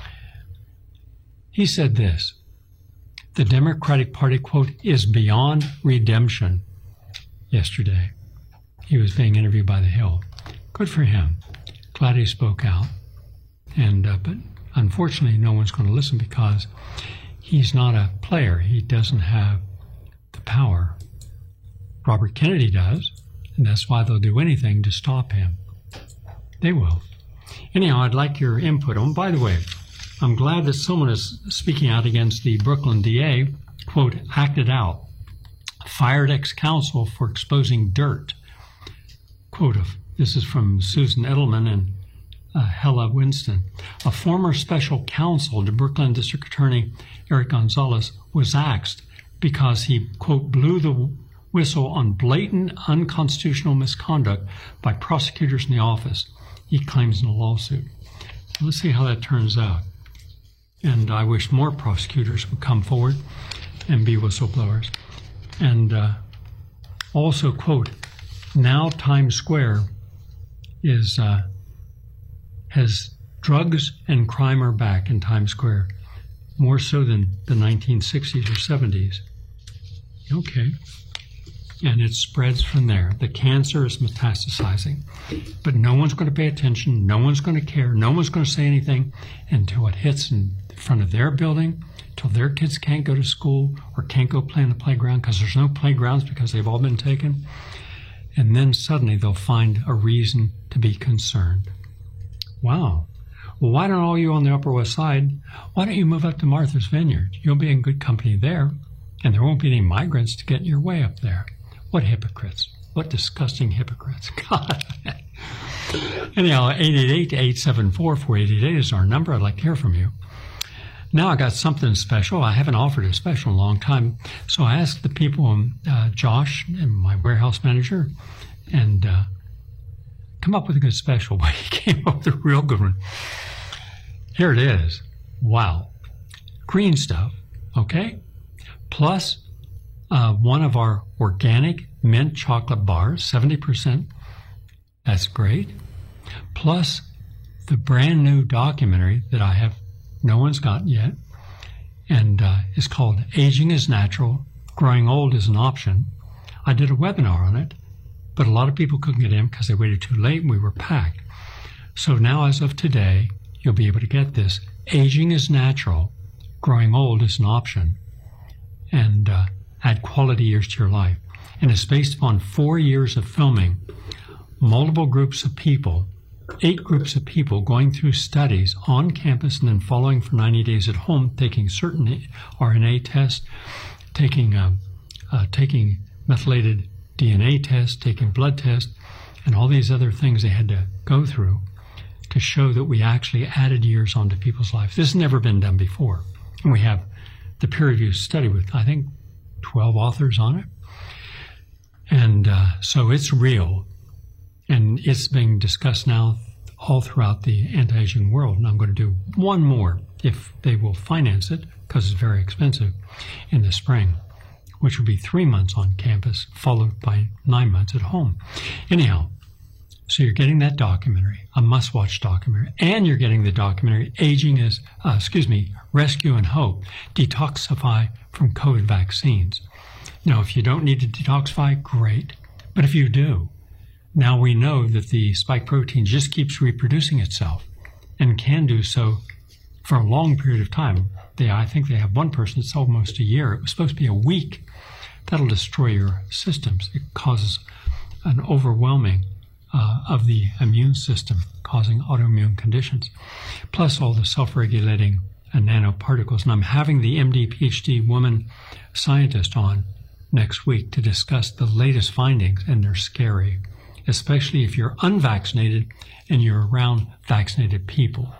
He said this: the Democratic Party, quote, is beyond redemption. Yesterday, he was being interviewed by The Hill. Good for him. Glad he spoke out. And but unfortunately, no one's going to listen because he's not a player. He doesn't have the power. Robert Kennedy does, and that's why they'll do anything to stop him. They will. Anyhow, I'd like your input. Oh, and by the way, I'm glad that someone is speaking out against the Brooklyn DA, quote, acted out, fired ex-counsel for exposing dirt. Quote, this is from Susan Edelman and Hella Winston. A former special counsel to Brooklyn District Attorney Eric Gonzalez was axed because he, quote, blew the whistle on blatant unconstitutional misconduct by prosecutors in the office, he claims in a lawsuit. Let's see how that turns out. And I wish more prosecutors would come forward and be whistleblowers. And also, quote, now Times Square is has drugs and crime are back in Times Square, more so than the 1960s or 70s. Okay. And it spreads from there. The cancer is metastasizing. But no one's going to pay attention. No one's going to care. No one's going to say anything until it hits in front of their building, till their kids can't go to school or can't go play on the playground because there's no playgrounds because they've all been taken. And then suddenly they'll find a reason to be concerned. Wow. Well, why don't all you on the Upper West Side, why don't you move up to Martha's Vineyard? You'll be in good company there, and there won't be any migrants to get in your way up there. What hypocrites. What disgusting hypocrites. God. Anyhow, 888-874-4888 is our number. I'd like to hear from you. Now I got something special. I haven't offered a special in a long time. So I asked the people, Josh and my warehouse manager, and come up with a good special. But he came up with a real good one. Here it is. Wow. Green stuff, okay? Plus one of our organic mint chocolate bars, 70%. That's great. Plus the brand new documentary that I have, no one's gotten yet, and it's called Aging is Natural, Growing Old is an Option. I did a webinar on it, but a lot of people couldn't get in because they waited too late and we were packed. So now as of today, you'll be able to get this. Aging is natural, growing old is an option, and add quality years to your life. And it's based upon 4 years of filming, multiple groups of people, 8 groups of people going through studies on campus and then following for 90 days at home, taking certain RNA tests, taking methylated DNA tests, taking blood tests, and all these other things they had to go through to show that we actually added years onto people's lives. This has never been done before. And we have the peer-reviewed study with, I think, 12 authors on it. And so it's real. And it's being discussed now all throughout the anti-aging world. And I'm going to do one more, if they will finance it, because it's very expensive, in the spring, which will be 3 months on campus, followed by 9 months at home. Anyhow, So you're getting that documentary, a must-watch documentary, and you're getting the documentary Rescue and Hope, Detoxify from COVID Vaccines. Now, if you don't need to detoxify, great. But if you do, now we know that the spike protein just keeps reproducing itself and can do so for a long period of time. I think they have one person, it's almost a year. It was supposed to be a week. That'll destroy your systems. It causes an overwhelming of the immune system, causing autoimmune conditions, plus all the self-regulating nanoparticles. And I'm having the MD, PhD woman scientist on next week to discuss the latest findings, and they're scary, especially if you're unvaccinated and you're around vaccinated people.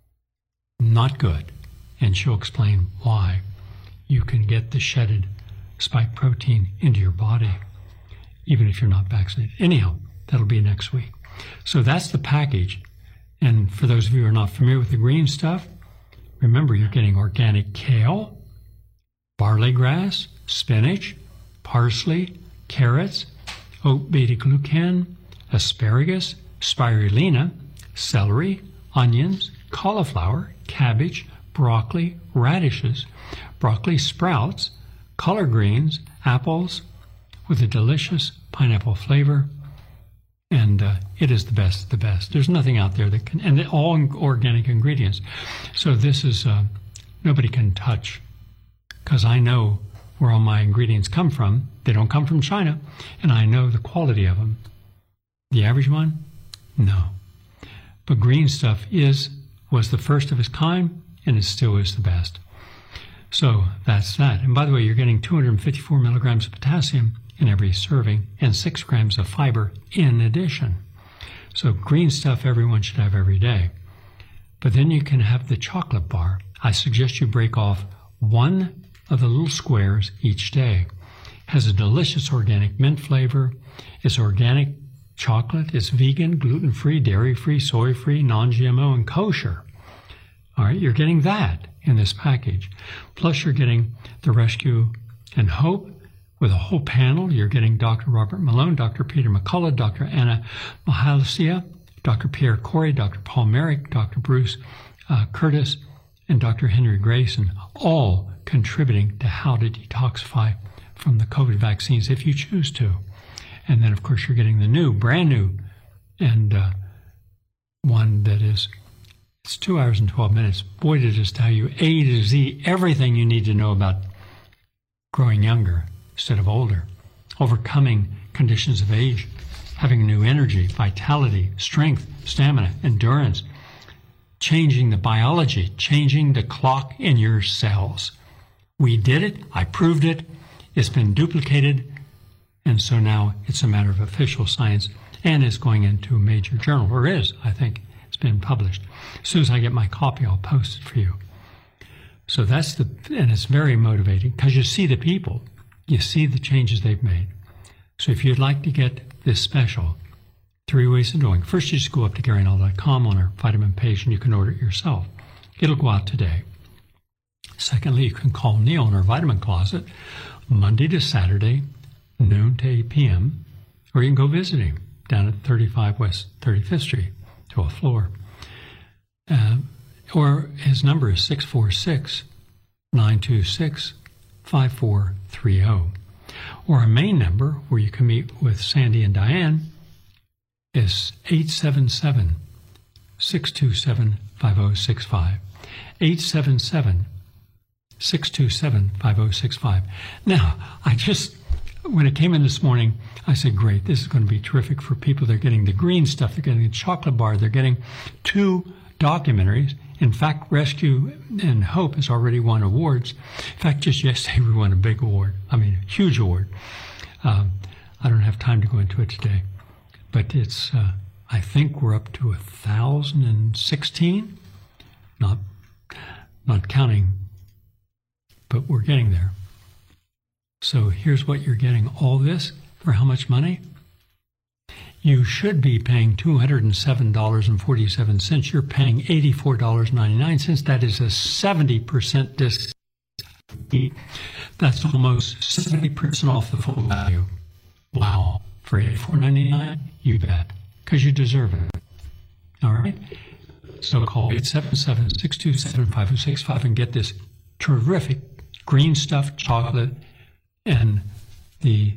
Not good. And she'll explain why you can get the shedded spike protein into your body, even if you're not vaccinated. Anyhow, that'll be next week. So that's the package. And for those of you who are not familiar with the green stuff, remember you're getting organic kale, barley grass, spinach, parsley, carrots, oat beta-glucan, asparagus, spirulina, celery, onions, cauliflower, cabbage, broccoli, radishes, broccoli sprouts, collard greens, apples with a delicious pineapple flavor. And it is the best of the best. There's nothing out there that can, and all organic ingredients. So this is, nobody can touch, because I know where all my ingredients come from. They don't come from China, and I know the quality of them. The average one? No. But green stuff was the first of its kind, and it still is the best. So that's that. And by the way, you're getting 254 milligrams of potassium in every serving and 6 grams of fiber in addition. So green stuff everyone should have every day. But then you can have the chocolate bar. I suggest you break off one of the little squares each day. It has a delicious organic mint flavor. It's organic chocolate. It's vegan, gluten-free, dairy-free, soy-free, non-GMO, and kosher. All right, you're getting that in this package. Plus, you're getting the Rescue and Hope with a whole panel. You're getting Dr. Robert Malone, Dr. Peter McCullough, Dr. Anna Mahalasia, Dr. Pierre Corey, Dr. Paul Merrick, Dr. Bruce Curtis, and Dr. Henry Grayson, all contributing to how to detoxify from the COVID vaccines if you choose to. And then, of course, you're getting the brand new, and one that is, it's 2 hours and 12 minutes. Boy, did it just tell you A to Z, everything you need to know about growing younger instead of older, overcoming conditions of age, having new energy, vitality, strength, stamina, endurance, changing the biology, changing the clock in your cells. We did it. I proved it. It's been duplicated. And so now it's a matter of official science, and it's going into a major journal, or is, I think. It's been published. As soon as I get my copy, I'll post it for you. So that's and it's very motivating because you see the people, you see the changes they've made. So if you'd like to get this special, 3 ways of doing. First, you just go up to GaryNull.com on our vitamin page and you can order it yourself. It'll go out today. Secondly, you can call Neil in our vitamin closet Monday to Saturday, noon to 8 p.m., or you can go visit him down at 35 West 35th Street. 12th floor. Or his number is 646-926-5430. Or our main number, where you can meet with Sandy and Diane, is 877-627-5065. 877-627-5065. Now, when it came in this morning, I said, great, this is going to be terrific for people. They're getting the green stuff. They're getting the chocolate bar. They're getting 2 documentaries. In fact, Rescue and Hope has already won awards. In fact, just yesterday we won a big award. I mean, a huge award. I don't have time to go into it today. But it's, I think we're up to 1,016. Not counting, but we're getting there. So here's what you're getting. All this for how much money? You should be paying $207.47. You're paying $84.99. That is a 70% discount. That's almost 70% off the full value. Wow. For $84.99? You bet. because you deserve it. All right? So call 877-627-5065 and get this terrific green stuffed chocolate and the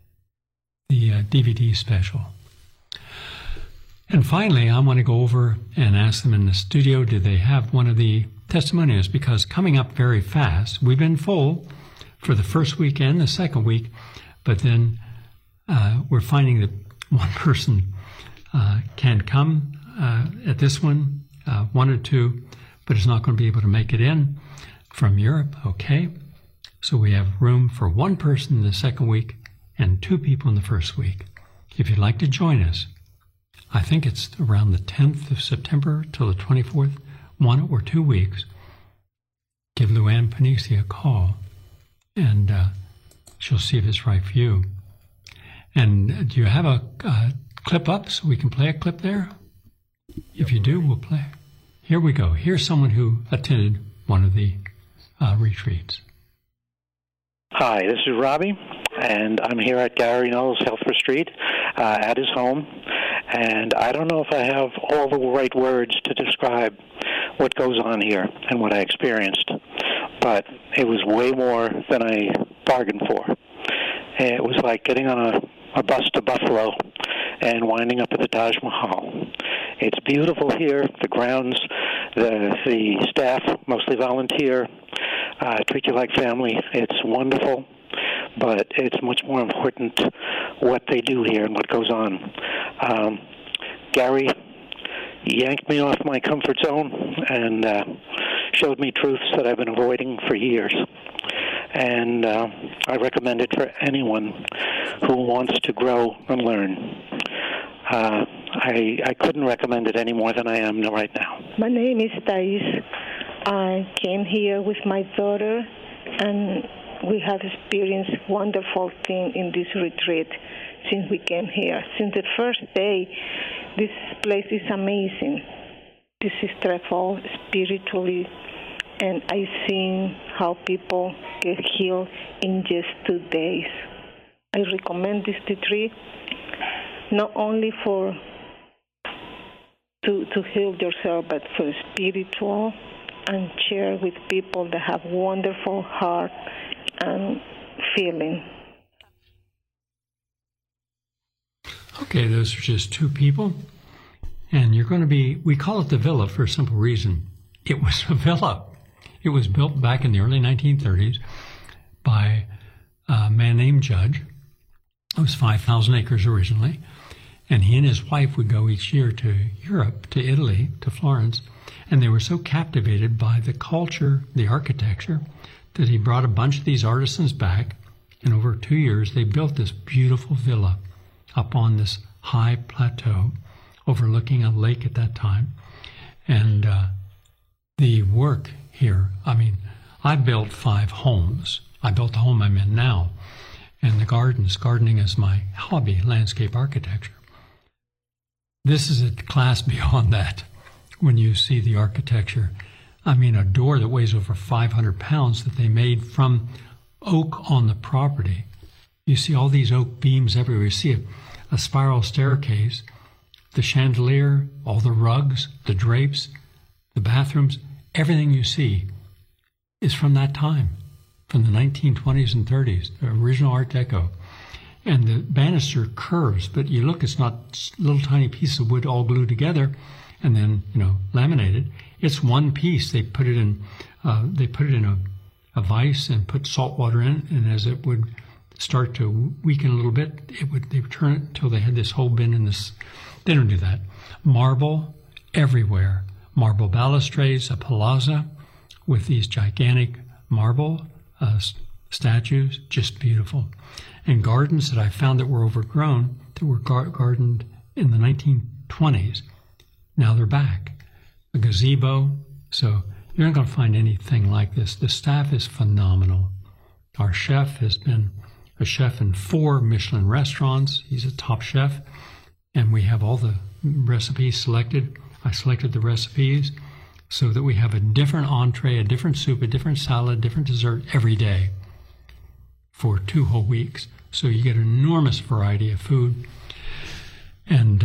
DVD special. And finally, I want to go over and ask them in the studio, do they have one of the testimonials? Because coming up very fast, we've been full for the first week and the second week, but then we're finding that one person can come at this one, wanted to, but is not going to be able to make it in from Europe. Okay, so we have room for one person in the second week and 2 people in the first week. If you'd like to join us, I think it's around the 10th of September till the 24th, 1 or 2 weeks. Give Luann Panisi a call, and she'll see if it's right for you. And do you have a clip up so we can play a clip there? If you do, we'll play. Here we go. Here's someone who attended one of the retreats. Hi, this is Robbie, and I'm here at Gary Knowles Health Retreat at his home. And I don't know if I have all the right words to describe what goes on here and what I experienced, but it was way more than I bargained for. It was like getting on a bus to Buffalo and winding up at the Taj Mahal. It's beautiful here. The grounds, the staff, mostly volunteer, treat you like family. It's wonderful, but it's much more important what they do here and what goes on. Gary yanked me off my comfort zone and showed me truths that I've been avoiding for years. And I recommend it for anyone who wants to grow and learn. I couldn't recommend it any more than I am right now. My name is Thais. I came here with my daughter, and we have experienced wonderful things in this retreat since we came here. Since the first day, this place is amazing. This is stressful spiritually, and I've seen how people get healed in just 2 days. I recommend this retreat not only for to heal yourself, but for spiritual, and share with people that have wonderful heart and feeling. Okay, those are just 2 people. And you're going to be, we call it the villa for a simple reason. It was a villa. It was built back in the early 1930s by a man named Judge. It was 5,000 acres originally. And he and his wife would go each year to Europe, to Italy, to Florence. And they were so captivated by the culture, the architecture, that he brought a bunch of these artisans back. And over 2 years, they built this beautiful villa up on this high plateau overlooking a lake at that time. And the work here, I mean, I built 5 homes. I built the home I'm in now. And the gardening is my hobby, landscape architecture. This is a class beyond that. When you see the architecture, I mean, a door that weighs over 500 pounds that they made from oak on the property. You see all these oak beams everywhere. You see a spiral staircase, the chandelier, all the rugs, the drapes, the bathrooms, everything you see is from that time, from the 1920s and 30s, the original Art Deco. And the banister curves, but you look, it's not little tiny pieces of wood all glued together and then, laminated. It's one piece. They put it in a vise and put salt water in, and as it would start to weaken a little bit, they would turn it until they had this whole bin in this. They don't do that. Marble everywhere. Marble balustrades, a palazzo with these gigantic marble statues, just beautiful. And gardens that I found that were overgrown, that were gardened in the 1920s. Now they're back. A gazebo. So you're not going to find anything like this. The staff is phenomenal. Our chef has been a chef in 4 Michelin restaurants. He's a top chef. And we have all the recipes selected. I selected the recipes so that we have a different entree, a different soup, a different salad, different dessert every day for 2 whole weeks. So you get an enormous variety of food. And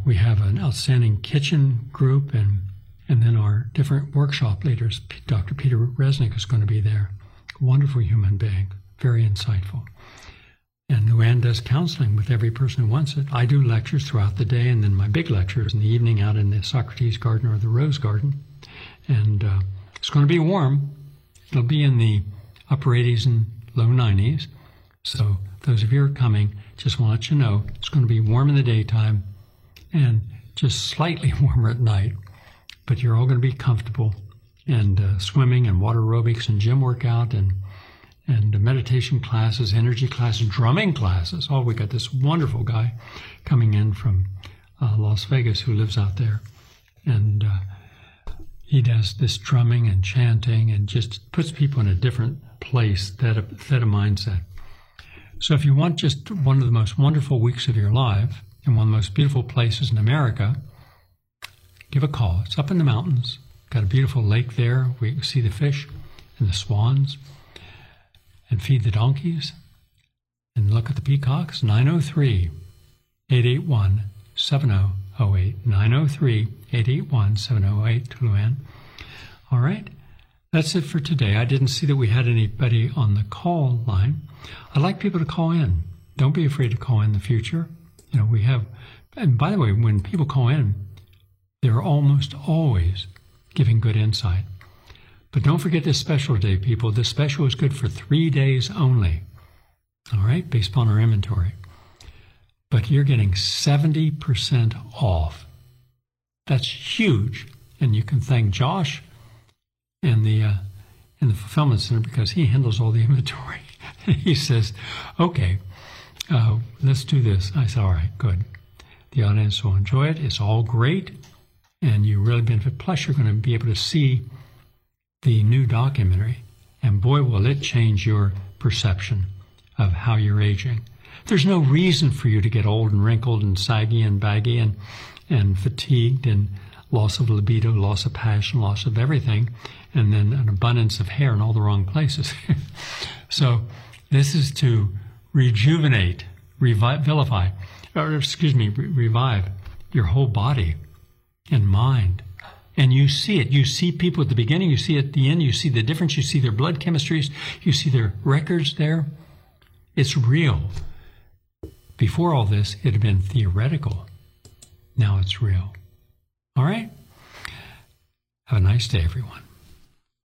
We have an outstanding kitchen group, and then our different workshop leaders. Dr. Peter Resnick is going to be there. Wonderful human being, very insightful. And Luann does counseling with every person who wants it. I do lectures throughout the day, and then my big lectures in the evening out in the Socrates Garden or the Rose Garden. And it's going to be warm. It'll be in the upper 80s and low 90s. So those of you who are coming, just want to let you know, it's going to be warm in the daytime and just slightly warmer at night. But you're all going to be comfortable, and swimming and water aerobics and gym workout and meditation classes, energy classes, drumming classes. Oh, we got this wonderful guy coming in from Las Vegas who lives out there. And he does this drumming and chanting and just puts people in a different place, that of mindset. So if you want just one of the most wonderful weeks of your life in one of the most beautiful places in America, give a call. It's up in the mountains. Got a beautiful lake there. We see the fish and the swans and feed the donkeys and look at the peacocks. 903-881-7008. 903-881-7008, Luann. All right. That's it for today. I didn't see that we had anybody on the call line. I'd like people to call in. Don't be afraid to call in the future. You know, we have, and by the way, when people call in, they're almost always giving good insight. But don't forget this special day, people. This special is good for 3 days only. All right, based upon our inventory. But you're getting 70% off. That's huge. And you can thank Josh in the fulfillment center because he handles all the inventory. He says, okay, let's do this. I said, all right, good. The audience will enjoy it. It's all great. And you really benefit. Plus, you're going to be able to see the new documentary. And boy, will it change your perception of how you're aging. There's no reason for you to get old and wrinkled and saggy and baggy and fatigued and loss of libido, loss of passion, loss of everything, and then an abundance of hair in all the wrong places. So this is to rejuvenate, revive your whole body and mind. And you see it. You see people at the beginning, you see at the end, you see the difference, you see their blood chemistries, you see their records there. It's real. Before all this, it had been theoretical. Now it's real. All right? Have a nice day, everyone.